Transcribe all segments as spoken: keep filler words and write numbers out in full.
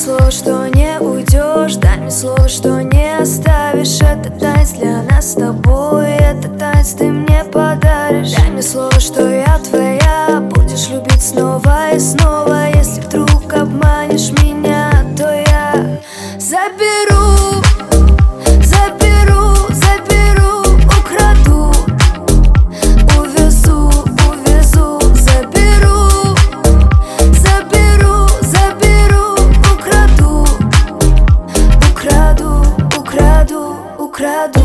слово, что не уйдешь, дай мне слово, что не оставишь. Это танец для нас с тобой, это танец ты мне подаришь. Дай мне слово, что я твоя, будешь любить снова и снова. Если вдруг обманешь меня, то я заберу, заберу, заберу, украду, увезу, увезу, заберу, заберу, заберу, украду, украду, украду, украду.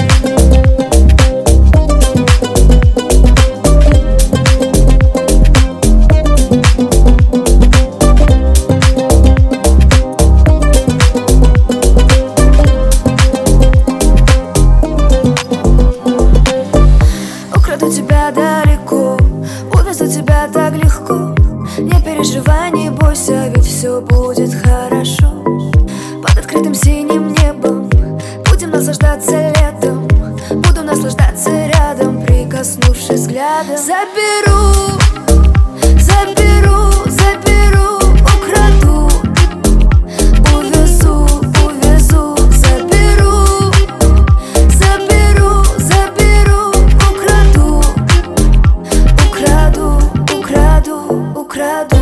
Украду тебя далеко, увезу тебя так легко. Не переживай, не бойся, ведь все будет хорошо. Под открытым синим небом будем наслаждаться летом. Буду наслаждаться рядом, прикоснувшись взглядом. Заберу, заберу, заберу, украду, увезу, увезу, заберу, заберу, заберу, украду, украду, украду, украду.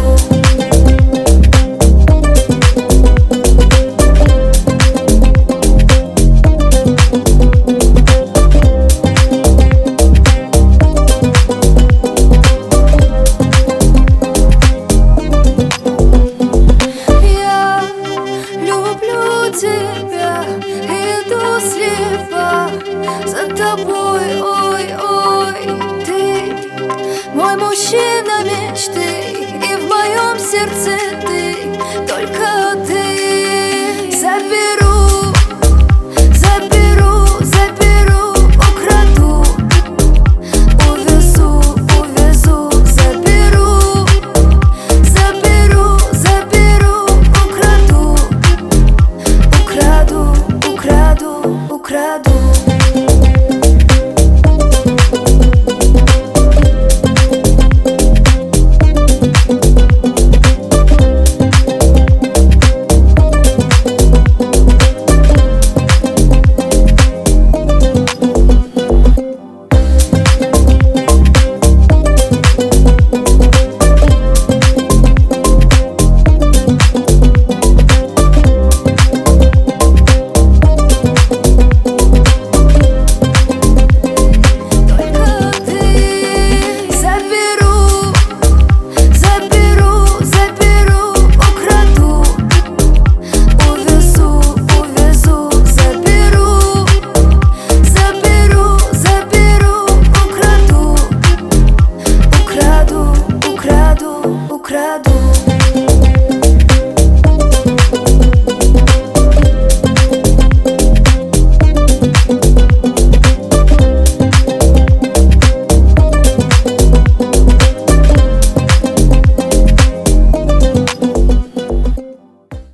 Тебя иду слепо за тобой, ой, ой. Ты мой мужчина мечты, и в моем сердце ты, только ты. Заберу, заберу, заберу, украду, увезу, увезу, заберу, заберу, заберу, украду, украду, украду, украду. Украду.